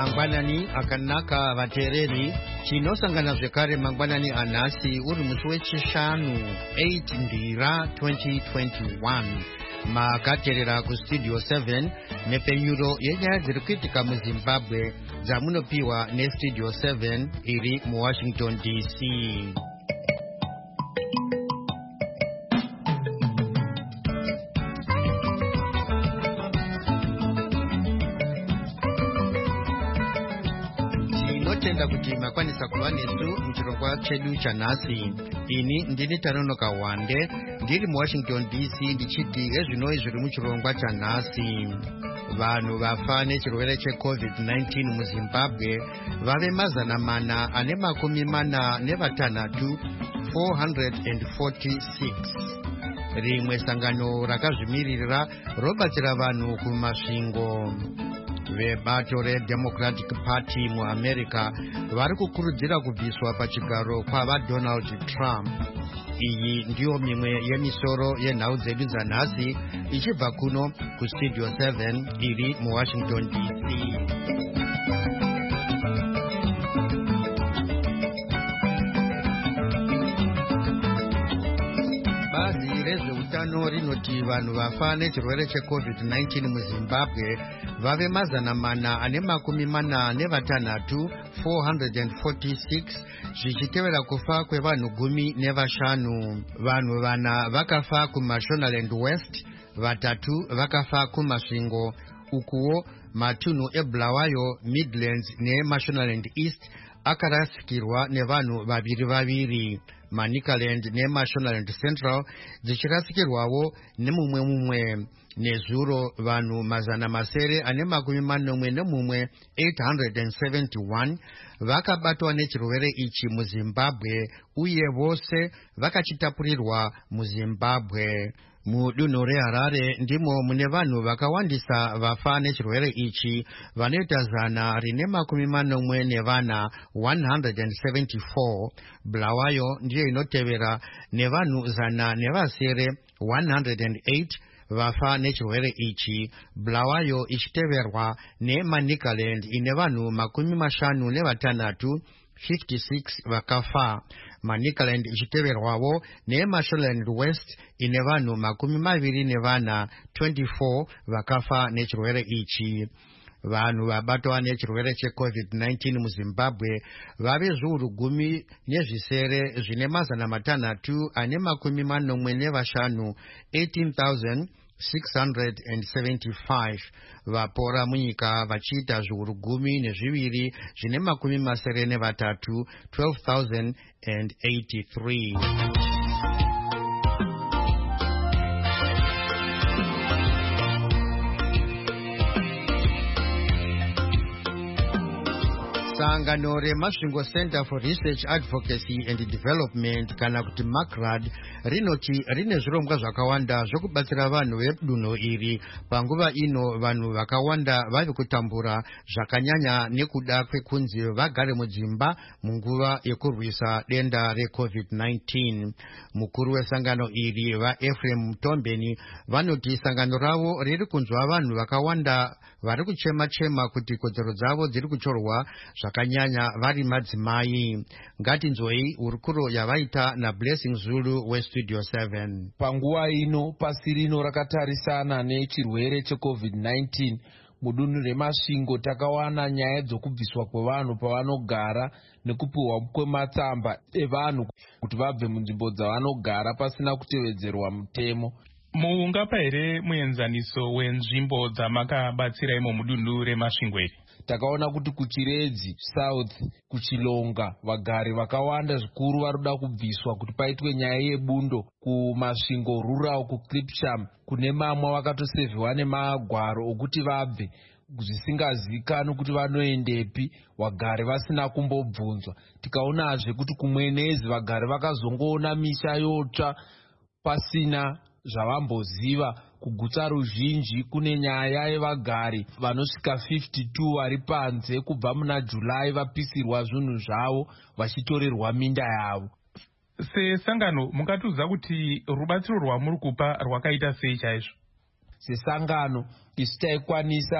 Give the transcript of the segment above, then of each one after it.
mangwanani akanaka vateereri. Tinosangana zvekare mangwanani anhasi uri musi wechishanu 8 ndira 2021. Makateerera kustudio 7 nepenyuro yenyaya dziri kuitika muzimbabwe dzamunopiwa nestudio 7 iri muwashington dc. Tinotenda kuti makwanisa kuva nesu muchirongwa chedu chanhasi. Ini ndini Tanonoka Wande ndiri muwashington dc ndichiti ezvinoi zviri muchirongwa chanhasi. Vanhu vafa nechirwere cheCovid-19 muZimbabwe vave 446, 446. Rimwe sangano rakazvimiririra robatsira vanhu kumasvingo. Vebato reDemocratic Party muAmerica vari kukurudzira kubviswa pachigaro kwavaDonald Trump. Iyi ndiyo mimwe yemisoro yenhau dzedu dzanhasi ichibva kuno kustudio 7 iri muwashington dc. Bazi rezveutano rinoti vanhu vafa nechirwere cheCovid-19 muZimbabwe vave 446, 446, zvichitevera kufa kwevanhu 15. Vanhu 4 vakafa kuMashonaland West, 3 vakafa kumasvingo, ukuwo matunhu eBulawayo, Midlands neMashonaland East akarasikirwa nevanhu 2. Manicaland neMashonaland Central dzichirasikirwawo nemumwe. Nezuro vanhu 871, 871 vakabatwa nechirwere ichi muZimbabwe uye vose vakachitapurirwa muZimbabwe. Mudunhu reHarare ndimo mune vanhu vakawandisa vafa nechirwere ichi, vanoita 144, 174. Bulawayo ndiyo inotevera nevanhu 108 vafa nechirwere ichi, Bulawayo ichiteverwa neManicaland ine vanhu 56, 56 vakafa. Manicaland ichiteverwawo neMashonaland West ine vanhu 24, 24 vakafa nechirwere ichi. Vanhu vabatwa nechirwere cheCovid-19 muZimbabwe vave 10,000 zvine 645, 18,675. Vapora munyika vachiita 10,200 zvine 83, 12,083. Sangano reMasvingo Center for Research Advocacy and Development kana kuti MACRAD rinoti rine zvirongwa zvakawanda zvokubatsira vanhu vedunhu iri panguva ino vanhu vakawanda vavi kutambura zvakanyanya nekuda kwekunzi vagare mudzimba munguva yekurwisa denda reCovid-19. Mukuru wesangano iri vaEphraim Mtombeni vanoti sangano ravo riri kunzwa vanhu vakawanda vari kuchema kuti kodzero dzavo dziri kuchorwa zvakanyanya vari madzimai. Ngatinzwei hurukuro yavaita naBlessing Zulu westudio 7. Panguva ino pasi rino rakatarisana nechirwere cheCovid-19 mudunhu reMasvingo takawana nyaya dzokubviswa kwevanhu pavanogara nekupiwa kwematsamba evanhu kuti vabve munzvimbo dzavanogara pasina kutevedzerwa mutemo. Mungapa here muenzaniso wenzvimbo dzamakabatsira imo mudunhu reMasvingo iri? Takaona kuti kuChiredzi South, kuChilonga vagari vakawanda zvikuru varuda kubviswa kuti paitwe nyaya yebundo. KuMasvingo Rural, kuClipsham kune mamwe vakatosevhiwa nemagwaro okuti vabve zvisingazivikanwi kuti vanoendepi, vagari vasina kumbobvunzwa. Tikaonazve kuti kumwenezi vagari vakazongoona misha yotsva pasina zvavamboziva. Kugutsa ruzhinji kune nyaya yevagari vanosvika 52 vari panze kubva muna Julai vapisirwa zvinhu zvavo vachitorerwa minda yavo. Sesangano mungatiudza kuti rubatsiro rwamuri kupa rwakaita sei chaizvo? Sesangano isu taikwanisa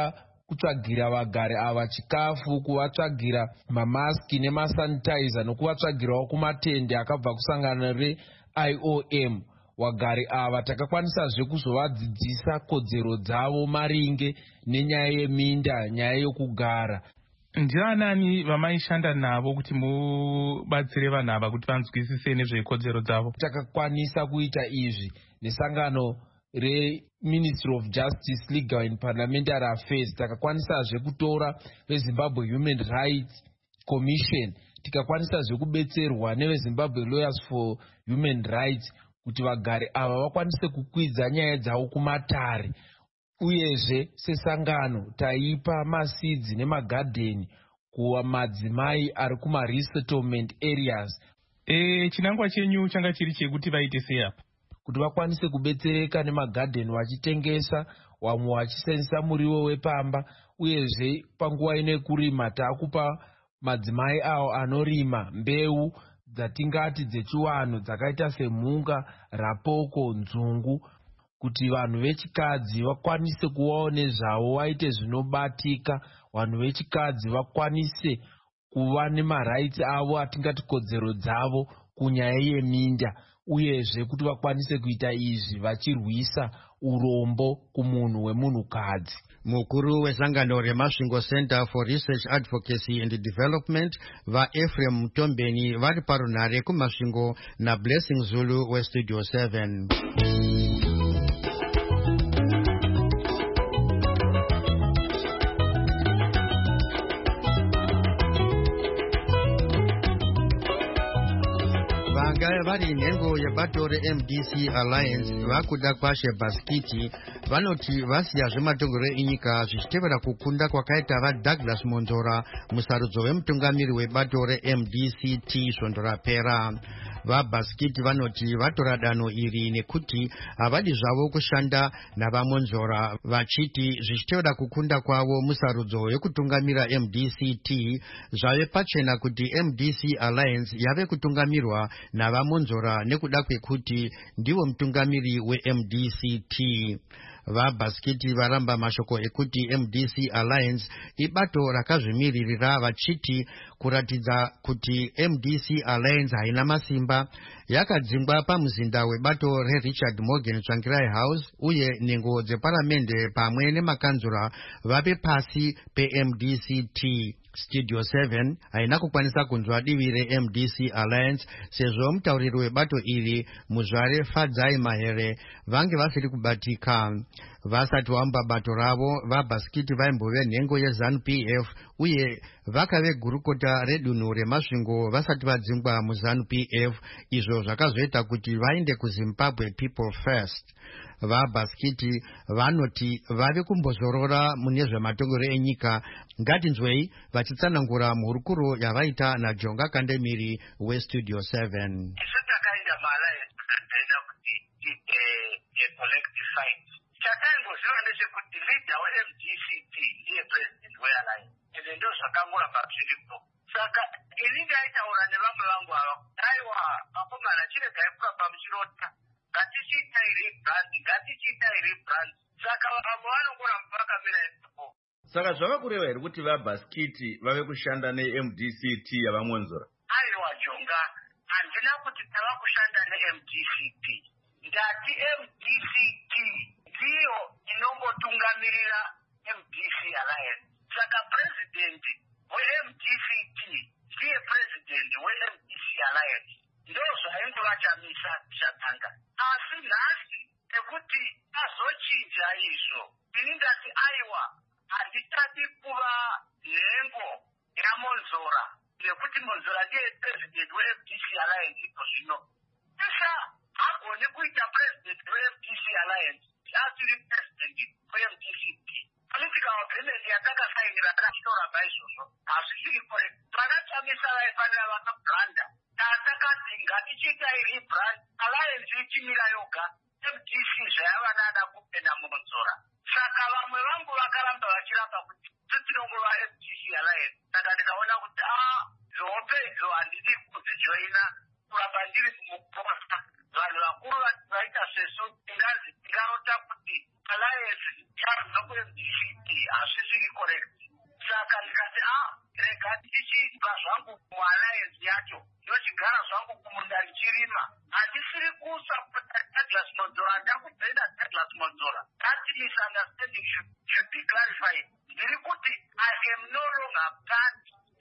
kutsvagira vagari ava chikafu, kuvatsvagira mamaski nemasanitizer nokuvatsvagirawo kumatende akabva kusangano reIOM. Vagari ava takakwanisazve kuzovadzidzisa kodzero dzavo maringe nenyaya yeminda, nyaya yokugara. Ndianani vamaishanda navo kuti mubatsire vanhu ava kuti vanzwisise nezvekodzero dzavo? Takakwanisa kuita izvi nesangano reMinistry of Justice, Legal and Parliamentary Affairs. Takakwanisazve kutora veZimbabwe Human Rights Commission, tikakwanisazve kubetserwa neveZimbabwe Lawyers for Human Rights kuti vagari ava vakwanise kukwidza nyaya dzavo kumatare. Uyezve sesangano taipa masidzi nemagadheni kuva madzimai ari kuma-resettlement areas. Chinangwa chenyu changa chiri chekuti vaite seapa? Kuti vakwanise kubetsereka nemagadheni vachitengesa, vamwe vachisenzesa muriwo wepamba. Uyezve panguva ine kurima taakupa madzimai avo anorima mbeu dzatingati dzechiwanhu dzakaita semhunga, rapoko, nzungu, kuti vanhu vechikadzi vakwanise kuvawo nezvavo, vaite zvinobatika. Vanhu vechikadzi vakwanise kuva nemaraitsi avo, atingati kodzero dzavo kunyaya yeminda. Uyezve kuti vakwanise kuita izvi vachirwisa urombo kumunhu wemunhukadzi. Mukuru wezangano reMasvingo Center for Research, Advocacy and Development vaEphraim Mutombeni vari parunhare kuMasvingo naBlessing Zulu weStudio 7. Vari nhengo yebato reMDC Alliance vakuda kwashe Baskiti vanoti vasiya zvematongero enyika zvichitevera kukunda kwakaita vaDouglas Monzora musarudzo wemutungamiri webato reMDCT svondo rapera. VaBaskiti vanoti vatora danho iri nekuti havadi zvavo kushanda navamonzora, vachiti zvichitevera kukunda kwavo musarudzo wekutungamira MDCT zvave pachena kuti MDC Alliance yave kutungamirwa navamonzora nekuda kwekuti ndivo mutungamiri weMDCT. VaBaskiti varamba mashoko ekuti MDC Alliance ibato rakazvimiririra, vachiti kuratidza kuti MDC Alliance haina masimba yakadzingwa pamuzinda webato reRichard Morgan Tsvangirai House, uye nhengo dzeparamende pamwe nemakanzura vave pasi peMDCT. Studio 7 haina kukwanisa kunzwa divi reMDC Alliance sezvo mutauriri webato iri Muzvare Fadzai Mahere vange vasiri kubatika. Vasati vamba bato ravo, vaBaskiti vaimbove nhengo yeZANU-PF uye vakave gurukota redunhu reMasvingo vasati vadzingwa muZANU-PF, izvo zvakazoita kuti vaende kuZimbabwe People First. VaBaskiti vanoti vave kumbozorora mune zvematongero enyika. Ngatinzwei vachitsanangura mhurukuro yavaita naJonga Kandemiri weStudio 7. Saka ini ndaitaura nevamwe vangu ava, aiwa vakomana chiregai kuramba muchirota, ngatichiitai rebrand. Saka vamwe vanongoramba vakamira ipapo. Saka zvava kureva here kuti vaBaskiti vave kushanda neMDCT yavamonzora? Aiwa Jonga, handina kuti tava kushanda neMDCT. Ndati MDCT ndiyo inongotungamirira MDC Alliance. Saka president weMDCT ndiye president weMDC Alliance. Ndozvaingovachamisa chatanga. Asi nhasi ekuti azochinja izvo, ini ndati aiwa handitadi kuva nhengo yaMonzora, nekuti Monzora ndiye president weMDC Alliance iko zvino. Isa hagoni kuita president weMDC Alliance asiri president weMDCT. Political agreement yatakasainira akachitoramba izvozvo hazvisiri correct. Vakachamisa vaifanira vakabranda. Takati ngatichiitai rebrand, Alliance ichimira yoga, MDC zvayava nada kupenda Monzora. Saka vamwe vangu vakaramba vachiramba kuti tinongova MDC Alliance. Saka ndikaona kuti zvope idzo handidi kudzijoina kuramba ndiri mukuposa. Vanhu vakuru vaita sesu tingarota kuti Alliance charubva kuMDCT hazvisiri correct. zvangu mualliance yacho ndochigara zvangu kumunda ndichirima. Handisiri kusapota Douglas Monzora, ndakubvenda Douglas Monzora. That misunderstanding should be clarified. Ndiri kuti I am no longer part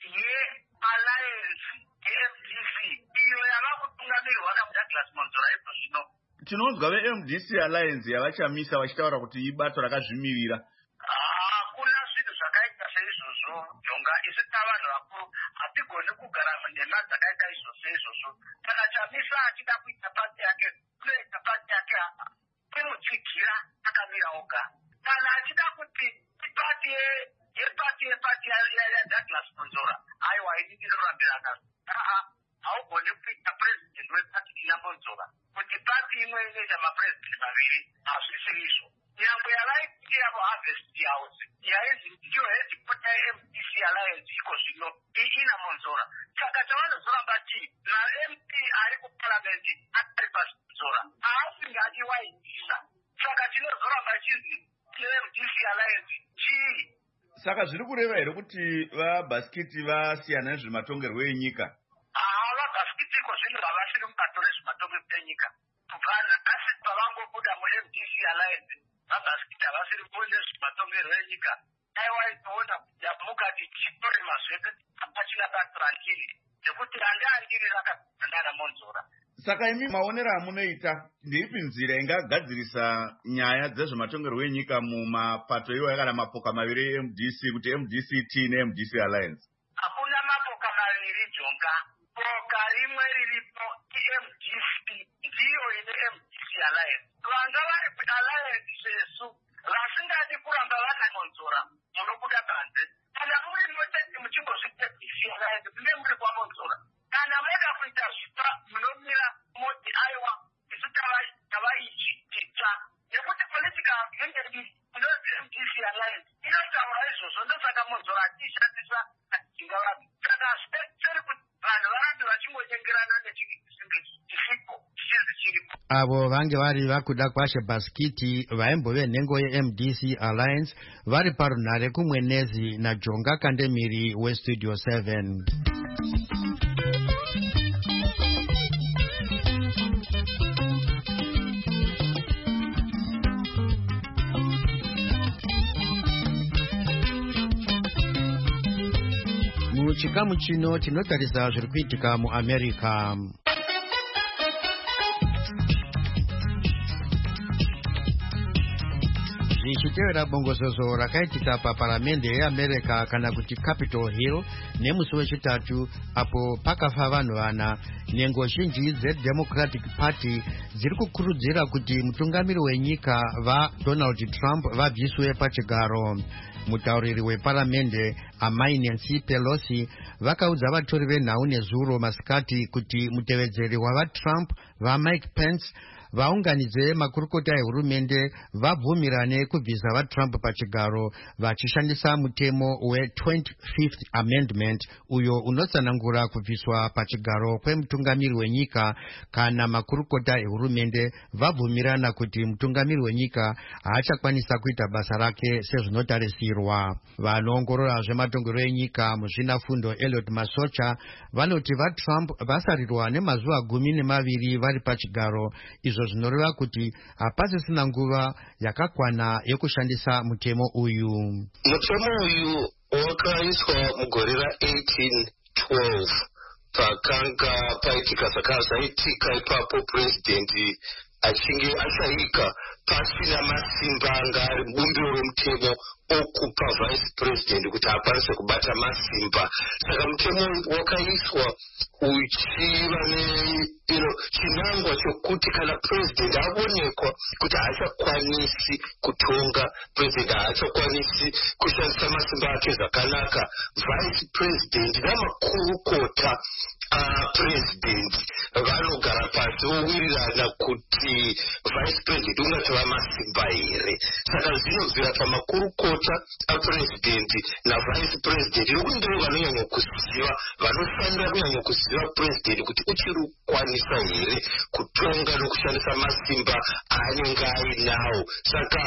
ye-alliance ye-MDC iyo yava kutungamirwa naDouglas Monzora izvo zvino. Tinonzwa ve-MDC alliance yavachamisa vachitaura kuti ibato rakazvimirira. Hakuna zvinhu zvakaita seizvozvo Jonga. Isu tavanhu vakuru hatigoni kugara ndema dzakaita izvozvo izvozvo. Kana chamisa achida kuita pati yake unoita pati yake apa imutsigira akamira oga. Kana achida kuti ipati yepati yaDouglas Monzora aiwa ini ndinorambirana. Haugoni kuita president wepati yaMonzora kuti pati imwe inoita mapresident maviri hazvisiri izvo. Nyangwe yavaiti yavo Harvest House yaizi ndiyo headquarter yeMDC alliance iko zvino ina Monzora. Saka chavanozoramba chii naMP ari kuparliament ari paMonzora haasingadiwaidisa. Saka tinozoramba chizi MDC alliance chii. Saka zviri kureva here kuti vaBhasikiti vasiyana nezvematongerwo enyika? VaBhasikiti iko zvino havasiri mubato rezvematongerwo enyika. Kubva asi pavangobuda muMDC alliance vaBhasikiti havasiri kuone zvematongerwo enyika. Aiwaitoona mukati chitori mazvete apachina bato randiri nekuti handiri rakagandana Monzora. Saka imi maonero amunoita ndeipi nzira ingagadzirisa nyaya dzezvematongerwo enyika mumapato iwayo kana mapoka maviri eMDC kuti MDCT neMDC alliance? Hakuna mapoka maviri Jonga. Poka rimwe riripo iMDC ndiyo ine MDC alliance. Vanga vari alliance sesu vasingadi kuramba vana Monzora munobuda panze. Kana muri motati muchingozviita MDC alliance mune muri kwaMonzora. Kana moda kuita zvipa munomira moti aiwa isu tavaichita nekuti political unity inonzi MDC alliance inotaura izvozvo. Ndosaka Monzora achiishandisa achinga vanhu. Saka seri kuti vanhu varambe vachingonyengerana nechisipo chinzi chiripo. Avo vange vari vakuda kwashe Bhasikiti vaimbove nhengo yeMDC alliance vari parunhare kumwenezi naJonga Kandemiri weStudio 7. Muchikamu chino tinotarisa zviri kuitika muAmerica. Zvichitevera bongozozo rakaitika paparamende yeAmerica kana kuti Capitol Hill nemusi wechitatu apo pakafa vanhu vana, nhengo zhinji dzeDemocratic Party dziri kukurudzira kuti mutungamiri wenyika vaDonald Trump vabviswe pachigaro. Mutauriri weparamende amai Nancy Pelosi vakaudza vatori venhau nezuro masikati kuti mutevedzeri wavaTrump vaMike Pence vaunganidze makurukota ehurumende vabvumirane kubvisa vaTrump pachigaro vachishandisa mutemo we-25th Amendment uyo unotsanangura kubviswa pachigaro kwemutungamiri wenyika kana makurukota ehurumende vabvumirana kuti mutungamiri wenyika haachakwanisa kuita basa rake sezvinotarisirwa. Vanoongorora zvematongerwo enyika muzvinafundo Elliot Masocha vanoti vaTrump vasarirwa nemazuva 12 vari pachigaro, izvo zvinoreva kuti hapasisina nguva yakakwana yekushandisa mutemo uyu. Mutemo uyu wakaiswa mugore ra1812 pakanga paitika zvakazaitika ipapo purezidendi achinge ashayika pasina masimba anga ari bumbiro romutemo okupa vice president kuti akwanise kubata masimba. Saka mutemo wakaiswa uchiva nechinangwa chokuti kana president aonekwa kuti haachakwanisi kutonga, president haachakwanisi kushandisa masimba ake zvakanaka, vice president namakurukota president vanogara pasi vowirirana kuti vice president ungatova masimba here. Saka zvinobvira pamakurukota apresident navice president nokuti ndivo vanonyanya kuziva, vanofanira kunyanya kuziva president kuti uchiri kukwanisa here kutonga nokushandisa masimba aanenge ainawo. Saka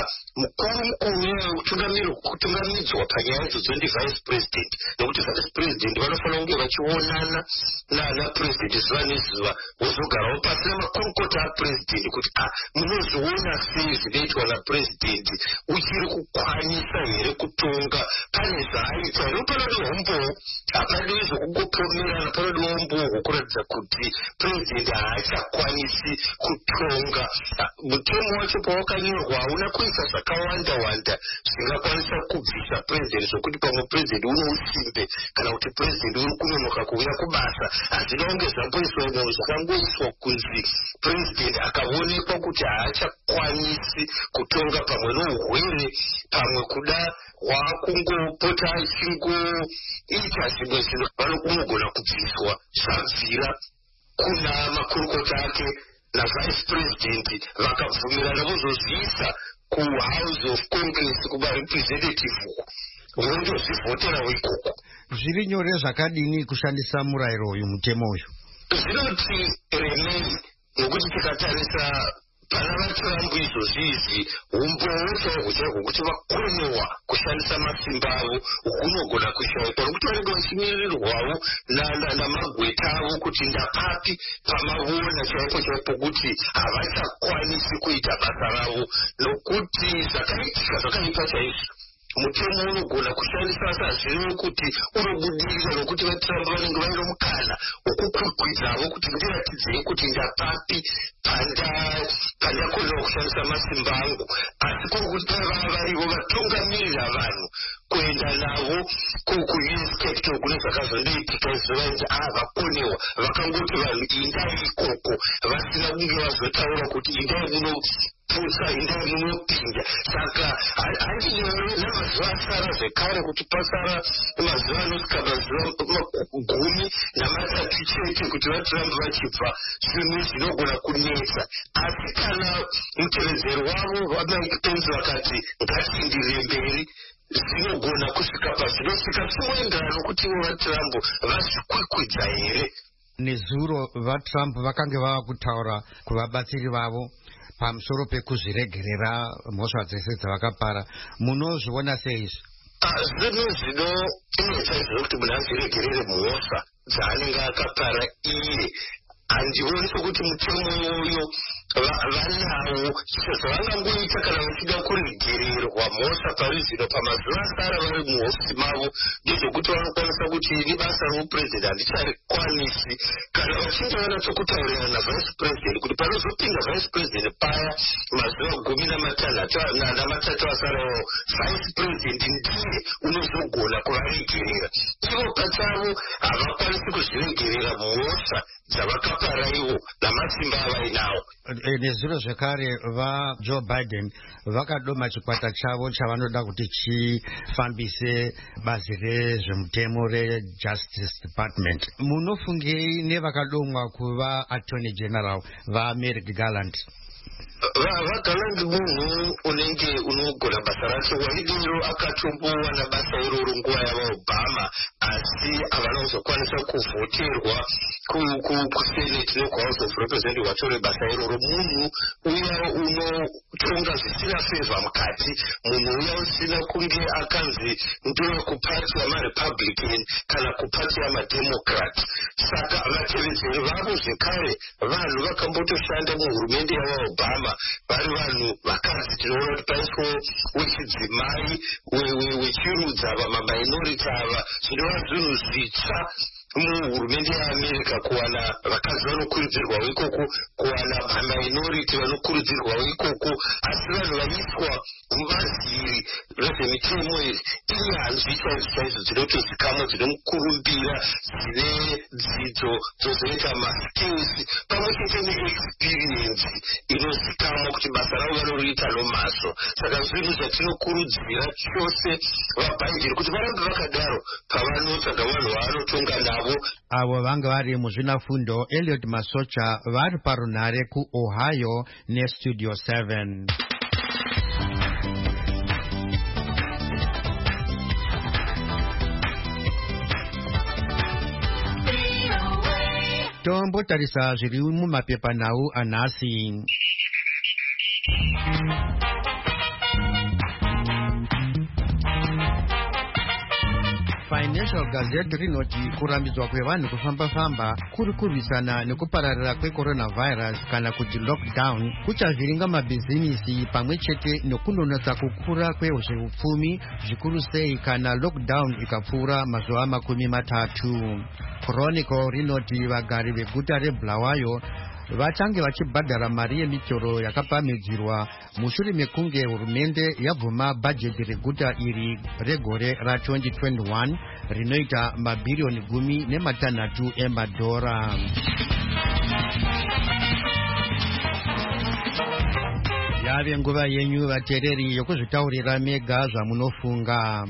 mukuru kutungamidzwa panyaya idzodzo ndivice president, nokuti vice president vanofanira kunge vachionana naana president zuva nezuva, vozogarawo pasi namakurukota apresident kuti munoziona sei zvinoitwa napresident, uchiri kukwanisa here kutonga, pane zvaaita here. Panodiwa umbowo, hapadiwi zvokungopomerana, panodiwa umbowo hwokuratidza kuti president haachakwanisi kutonga. Mutemo wacho pawakanyorwa hauna kuisa zvakawanda zvingakwanisa kubvisa president, zvokuti pamwe president uno usimbe kana kuti president uri kunonoka kuuya kubasa. Hazvinonge zvamboiswa munhu zvakangoiswa kunzi president akaonekwa kuti haachakwanisi kutonga, pamwe nourwere, pamwe kuda hwakungopota achingoita zvimwe zvinhu, vanogona kubviswa zvabvira kuna makurukota ake navice president vakabvumirana vozozviisa kuhouse of congress kuvarepresentative uko vondozvivhoterawo ikoko. Zviri nyore zvakadini kushandisa murayiro uyu, mutemo uyu? Zvinoti remei, nokuti tikatarisa pana vatrump izvozviizvi umbowo chaihwo kuti vakonewa kushandisa masimba avo hunogona kushaikwa, nokuti vanenge vachimirirwawo namagweta avo kuti ndapapi pamavona chaipo kuti havachakwanisi kuita basa ravo, nokuti zvakaitika zvakaipa chaizvo. Mutemo unogona kushandisa sazvino kuti unobudirira, nokuti vatrump vanenge vaino mukana wokukwikwidzawo kuti ndiratidzei kuti ndapapi pandakonewa kushandisa masimba angu. Asi kuri kuti vava varivo vatungamirira vanhu kuenda navo ku-US Capitol kune zvakazondoitika izuva inzi vakonewa, vakangoti vanhu indai ikoko vasina kunge vazotaura kuti indai munoputsa, indai munopinda. Saka handinyore namazuva asara zvekare kuti pasara mazuva anosvika mazuva 13 chete kuti vatrump vachibva, zvinhu zvinogona kunetsa. Asi kana mutevedzeri wavo vaMike Pence vakati ngatienderere mberi, zvinogona kusvika pazvinosvika zvinoenderana nokuti ivo vatrump vazvikwikwidza here. Nezuro vatrump vakange vava kutaura kuvabatsiri vavo pamusoro pekuzviregerera mhosva dzese dzavakapara. Munozviona sei izvi? Zvinhu zvinoinetsa izvo kuti munhu azviregerere mhosva dzaanenge akapara iye. Handioni sokuti mutemo uyo vanawo zvavangangoita kana vachida kuregererwa mhosva pari zvino pamazuva asara vari muhofisi mavo, ndezvokuti vanokwanisa kuti ini basa romupresident handicharikwanisi, kana vachinge vanatsokutaurirana navice president kuti panozopinda vice president paya mazuva 13 asarawo, vice president ndiye unozogona kuvaregerera. Ivo pachavo havakwanisi kuzviregerera mhosva dzavakapara ivo namasimba avainawo. Nezuro zvekare vaJoe Biden vakadoma chikwata chavo chavanoda kuti chifambise bazi rezvemutemo reJustice Department. Munofungei nevakadomwa kuva Attorney General vaMerrick Garland? VaGarland munhu unenge unogona basa racho. Waidiro akatombowana basa iroro nguva yavaobama, asi havana kuzokwanisa kuvhoterwa kusenate nokuhouse of representative vatore basa iroro. Munhu uya unotonga zvisina favor mukati, munhu uya usina kunge akanzi ndowekupati yamarepublican kana kupati yamademocrat. Saka vatevedzeri vavo zvekare vanhu vakambotoshanda muhurumende yavaobama, vari vanhu vakadzi. Tinoona kuti paiswo wechidzimai wechirudzi ava maminority ava, zvinova zvinhu zvitsva muhurumende yeAmerica kuwana vakadzi vanokurudzirwawo ikoko, kuwana maminority vanokurudzirwawo ikoko. Asi vanhu vaiswa mubaziri rezvemitemo iri inyanzvi chaizvo dzinotozikamwa, dzinomukurumbira, dzine dzidzo dzozoita maskills pamwe chete neexperience inozikamwa kuti basa ravo vanoriita nomazvo. Saka zvinhu zvatinokurudzira chose vaBiden kuti varambe vakadaro pavanotsvaga vanhu vaanotonga navo wavo. Avo vanga vari muzvinafundo Elliot Masocha vari parunhare kuOhio neStudio 7. Tombotarisa zviri mumapepanhau anhasi. Financial Gazette rinoti kurambidzwa kwevanhu kufamba-famba kuri kurwisana nekupararira kwecoronavirus kana kuti lockdown kuchavhiringa mabhizinisi pamwe chete nekunonotsa kukura kwezveupfumi zvikuru sei kana lockdown ikapfuura mazuva 30. Chronicle rinoti vagari veguta reBulawayo vachange vachibhadhara mari yemitoro yakapamhidzirwa mushure mekunge hurumende yabvuma bhajeti reguta iri regore ra2021 rinoita mabhiriyoni 16 emadhora. Yave nguva yenyu vateereri yokuzvitaurira mega zvamunofunga.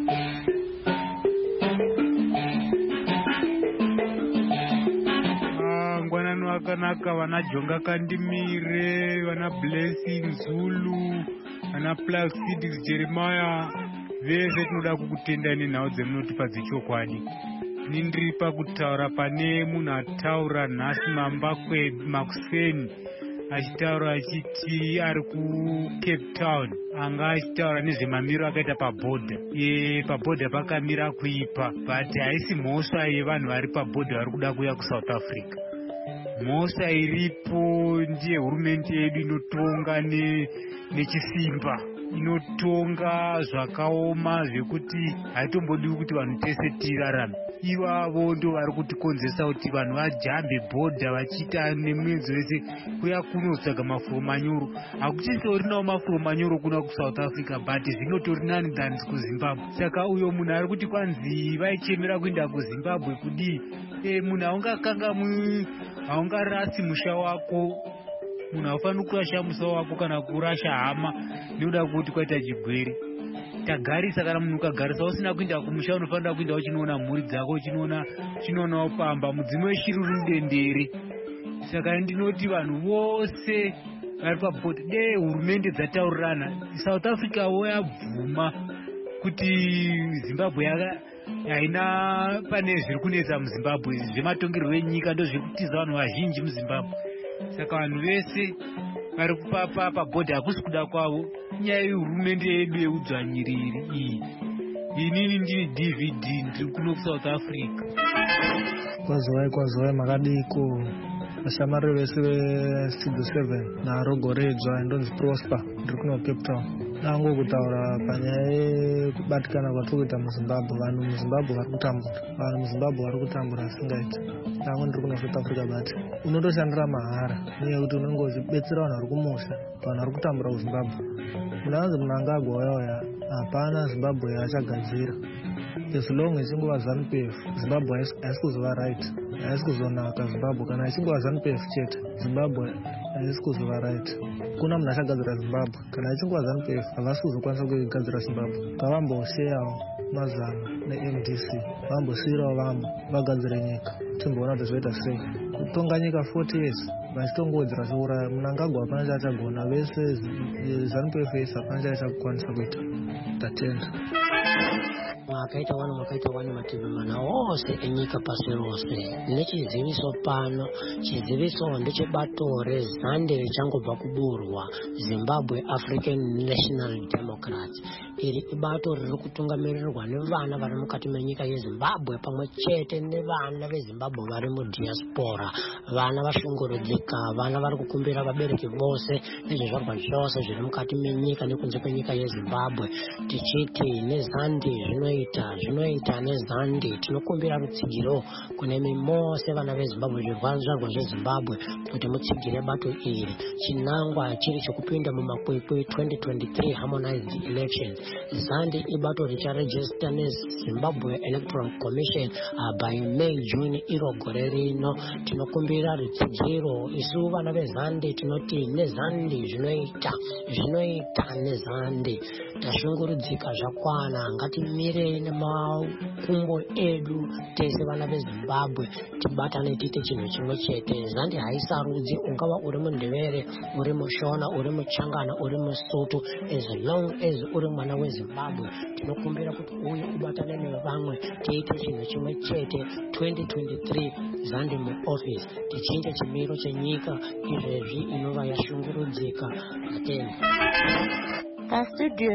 Vakanaka vana Jonga Kandimire, vana Blessing Zulu, vana Placid Jeremiah, vese tinoda kukutenda nenhau dzemunotipa dzechokwadi. Nindiri pakutaura pane munhu ataura nhasi Mambakwe Makuseni achitaura achiti ari kuCape Town, anga achitaura nezvemamiro akaita pabhodha. Pabhodha pakamira kuipa, but haisi mhosva yevanhu vari pabhodha vari kuda kuuya kuSouth Africa. Mhosva iripo ndiye hurumende yedu inotonga nechisimba, inotonga zvakaoma zvekuti haitombodiwi kuti vanhu tese tirarame. Ivavo ndo vari kutikonzesa kuti vanhu vajambe bhodha vachiita nemwedzi wese kuya kunotsvaga mafuro manyoro. Hakuchisorinawo mafuro manyoro kuna kuSouth Africa, but zvinotori nani than kuZimbabwe. Saka uyo munhu ari kuti kwanzi vaichemera kuenda kuZimbabwe kudii? Munhu haungarasi musha wako. Munhu haufaniri kurasha musha wako kana kurasha hama nekuda kuti kwaita chigwere. Tagarisa kana munhu ukagarisa usina kuenda kumusha unofanira kuenda uchinoona mhuri dzako, uchinoonawo pamba. Mudzimu weshiri uri mudendere. Saka ndinoti vanhu vose vari pabhodha dei hurumende dzataurirana. South Africa yabvuma kuti Zimbabwe haina pane zviri kunetsa muZimbabwe. Zvematongerwo enyika ndo zviri kutiza vanhu vazhinji muZimbabwe. Saka vanhu vese vari kupapa pabhodha hakusi kuda kwavo. Nyaya yehurumende yedu yeudzvanyiriri iyi. Inini ndini DVD ndiri kuno kuSouth Africa. Kwazovai makadiko vashamari vese veStudio 7 narogoredzwa ndonzi Prosper ndiri kuno Cape Town. Nango kutaura panyaya yekubatikana kwatikuita muZimbabwe. Vanhu muZimbabwe vari kutambura asingaiti. Nango ndiri kuno South Africa, but unotoshandira mahara nenyaya yekuti unenge uchibetsera vanhu vari kumusha, vanhu vari kutambura kuZimbabwe. Munhu anzi munhu anga agouya hapana Zimbabwe achagadzira. As long as ingova ZANU-PF, Zimbabwe haisi kuzova right, haisi kuzonaka Zimbabwe. Kana ichingova ZANU-PF chete, Zimbabwe haisi kuzova right. Kuna munhu achagadzira Zimbabwe. Kana ichingova ZANU-PF havasi kuzokwanisa kugadzira Zimbabwe. Ngavambosheyawo mazano neMDC, vambosiyirawo vamwe vagadzire nyika, timboona kuti zvoita sei. Kutonga nyika 40 years vachitongowedzera zvouraya, munhu angagwa hapana chaachagona. Vese ZANU-PF yese hapana chaachakukwanisa kuita. Tatenda mwakaita wani mativi mana ose enyika pasi rose. Nechiziviso pano, chiziviso ndechebato rezande richangobva kuburwa, Zimbabwe African National Democrats. Iri ibato riri kutungamirirwa nevana vari mukati menyika yeZimbabwe pamwe chete nevana veZimbabwe vari mudiaspora. Vana vashungurudzika, vana vari kukumbira vabereki vose nezvizvarwa zvose zviri mukati menyika nekunze kwenyika yeZimbabwe, tichiti nezandi zvinoita nezandi. Tinokumbira rutsigiro kune mimose vana veZimbabwe, zvizvarwa zveZimbabwe, kuti mutsigire bato iri. Chinangwa chiri chokupinda mumakwikwi 2023 harmonized elections. Zandi ibato richarejista neZimbabwe Electoral Commission by May June iro gore rino. Tinokumbira rutsigiro. Isu vana veZandi tinoti nezandi zvinoita nezandi. Tashungurudzika zvakwana, ngatimirei uye nemakungo edu tese vana vezimbabwe tibatane tiite chinhu chimwe chete. Zandi haisarudzi ungava uri mundevere, uri mushona, uri muchangana, uri musoto, as long as uri mwana wezimbabwe tinokumbira kuti uye ubatane nevamwe tiite chinhu chimwe chete. 2023 Zandi muoffice tichinje chimiro chenyika izvezvi inova yashungurudzika. Atenda pastudio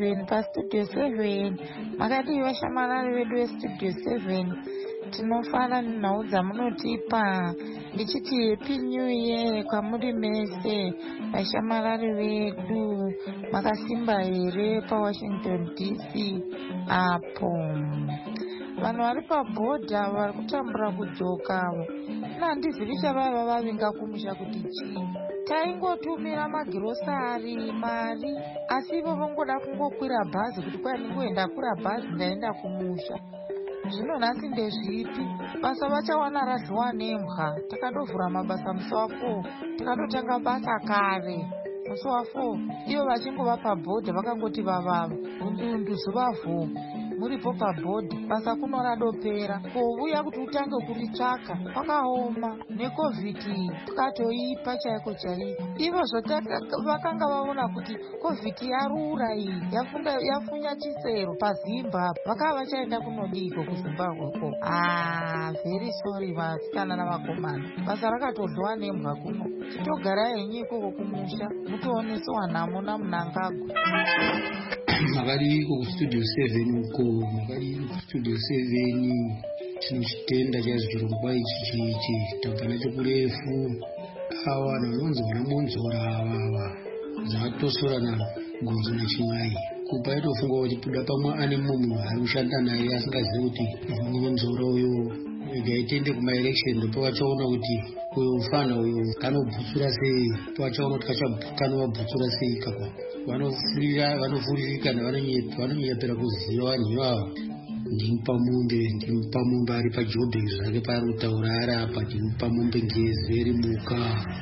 7 makati vashamarari vedu vestudio 7 tinofana nenhau dzamunotipa ndichiti happy new year kwamuri mese vashamarari vedu. Makasimba here paWashington DC apo vanhu vari pabhodha vari kutambura kudzoka handizivi chavaiva vavinga kumusha kuti chii. Taingotumira magirosari mari asi ivo vongoda kungokwira bhazi kuti kwai ndingoenda kura bhazi ndaenda kumusha. Zvino nhasi ndezvipi? Basa vachawana radliwa nembwa. Takadovhura mabasa musi wa4 tikatotanga basa kare musi wa4 ivo vachingova pabhodha vakangoti vavava undundu zuvavhu muripo pabhodha basa kuno radopera. Kouya kuti utange kuritsvaka kwakaoma necovid tukatoipa chaiko chaiko. Ivo vakanga vaona kuti covid yarura iyi yafunya chisero paZimbabwe vakava vachaenda kunodiko kuZimbabweko. Very sorry vasikana navakomana, basa rakatodliwa nembwa kuno. Titogara henyu ikoko kumusha mutoonesiwa nhamo namunangagwa. Makadiko kustudio 7 uko, makadiko kustudio 7 chinochitenda chazvirongwa ichi tabva nacho kurefu. Awa vanonzi vanamonzora avava dzavatosorana gonzo nachinyai kupa itofunga kuti buda pamwe ane munhu ari kushanda naye asingazivi kuti monzora uyo gaitende kumaelection ndopachaona kuti uyo mufana uyo kanobvutsura sei, pachaona kuti kanovabvutsura sei kapa vanofuririka vanonyepera kuziva vanhu ivavo. Ndimupa mumbe ari pajobhing zvake paari kutaura ari apa, ndimupa mumbe ngezi rimuka.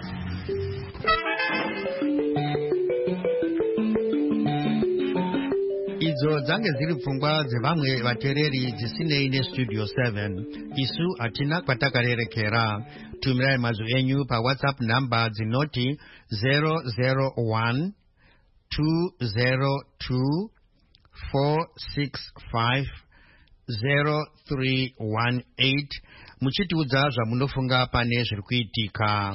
Idzo dzange dziri pfungwa dzevamwe vateereri dzisinei nestudio 7. Isu hatina kwatakarerekera. Tumirai mazwi enyu paWhatsApp namba dzinoti 001 202 465 0318 muchitiudza zvamunofunga pane zviri kuitika.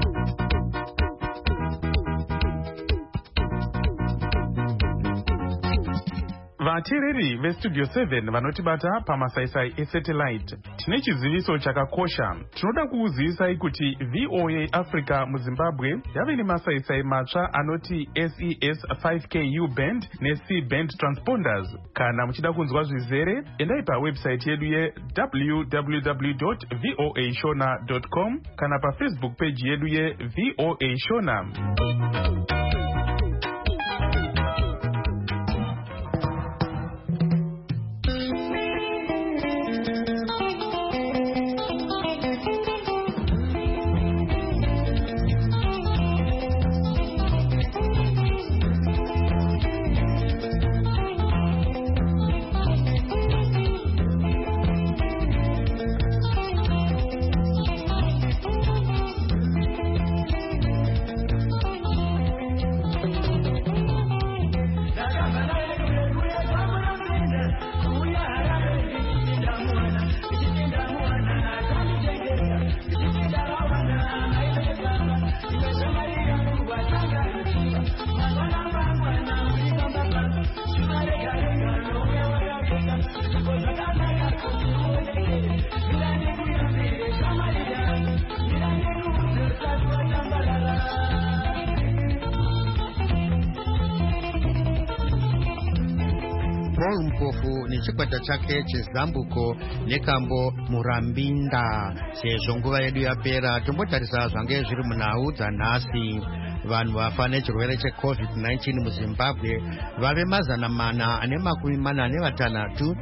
vateereri vestudio 7 vanotibata pamasaisai esatellite, tine chiziviso chakakosha. Tinoda kuuzivisai kuti VOA Africa muZimbabwe yave nemasaisai matsva anoti SES 5Ku band neC band transponders. Kana muchida kunzwa zvizere, endai pawebsite yedu ye www.voashona.com kana pafacebook page yedu ye-VOA Shona. Paul Mpofu nechikwata chake chezambuko nekambo Murambinda. Sezvo nguva yedu yapera, tombotarisa zvange zviri munhau dzanhasi. vanhu vafa nechirwere cheCovid-19 muZimbabwe vave 446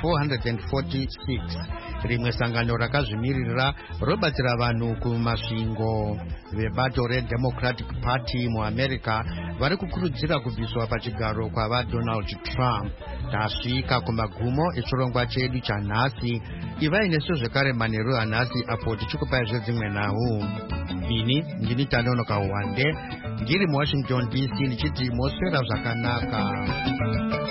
446. rimwe sangano rakazvimiririra robatsira vanhu kumasvingo. Vebato reDemocratic Party muAmerica vari kukurudzira kubviswa pachigaro kwavaDonald Trump. Tasvika kumagumo echirongwa chedu chanhasi. Ivai nesu zvekare manheru anhasi apo tichikupai zvedzimwe nhau. Ini ndini Tanonoka Wande ndiri muWashington DC ndichiti moswera zvakanaka.